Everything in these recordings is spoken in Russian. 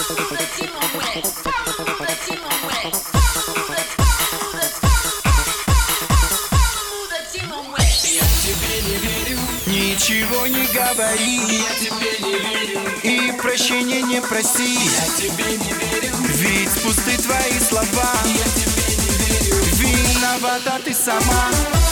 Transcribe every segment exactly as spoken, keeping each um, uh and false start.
Ничего не говори, я тебе не верю. И прощения не проси, я тебе не верю. Ведь пусты твои слова, я тебе не верю. Виновата ты сама.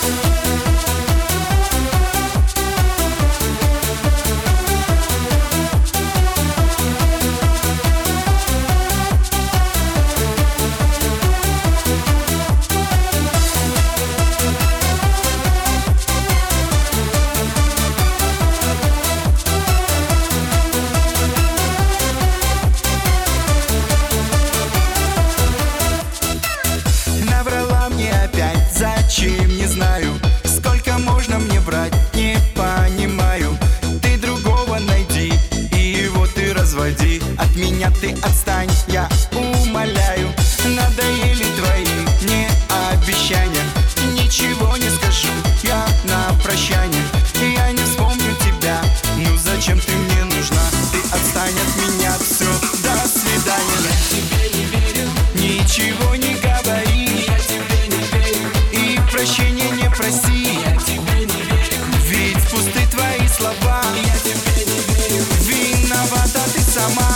Зачем, не знаю. Сколько можно мне врать, не понимаю. Ты другого найди, и его ты разводи. От меня ты отстань, я умоляю. Надоели твои мне обещания. Ничего не скажу я на прощание. Я не вспомню тебя, ну зачем ты мне нужна? Ты отстань от меня, все, до свидания. Я тебе не верю. Ничего не говори, я тебе не верю. И прощения не проси, я тебе не верю. Ведь пусты твои слова, я тебе не верю. Виновата ты сама.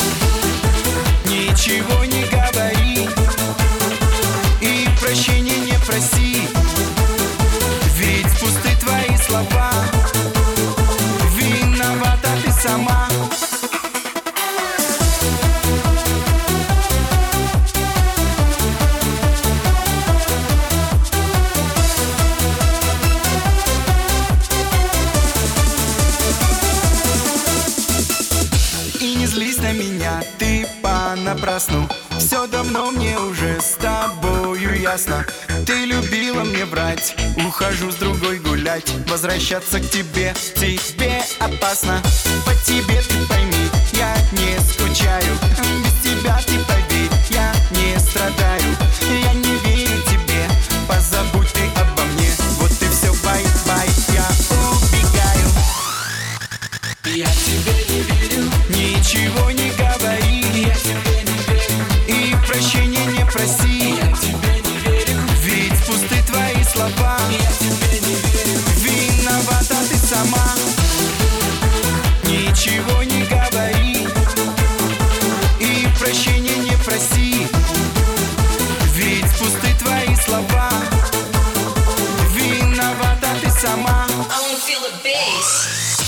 Ничего не говори и прощения не проси, ведь пусты твои слова, виновата ты сама. И не злись на меня, ты понапрасну. Все давно мне уже с тобою ясно. Ты любила мне врать, ухожу с другой гулять. Возвращаться к тебе, тебе опасно. По тебе ты пойми, я не скучаю. Без тебя ты поверь, я не страдаю. Я не верю тебе, позабудь ты обо мне. Вот и все, бай-бай, я убегаю. Я тебе не верю. Ничего не говори, я тебе не верю. И прощения не проси, я тебе не верю. Ведь пусты твои слова, я тебе не верю. Виновата ты сама. Ничего не говори и прощения не проси, ведь пусты твои слова, виновата ты сама. I wanna feel the bass.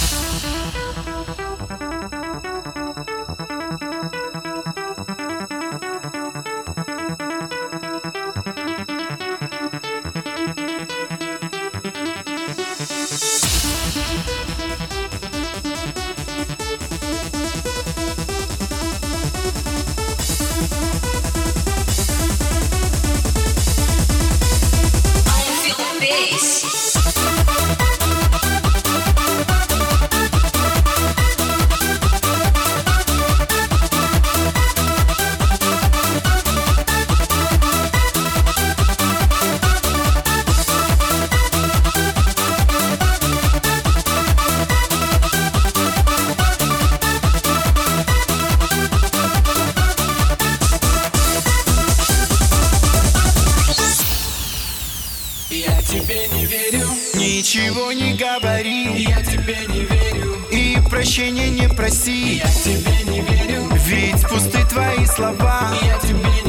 Я тебе не верю. Ничего не говори, я тебе не верю. И прощения не проси, я тебе не верю. Ведь пусты твои слова, я тебе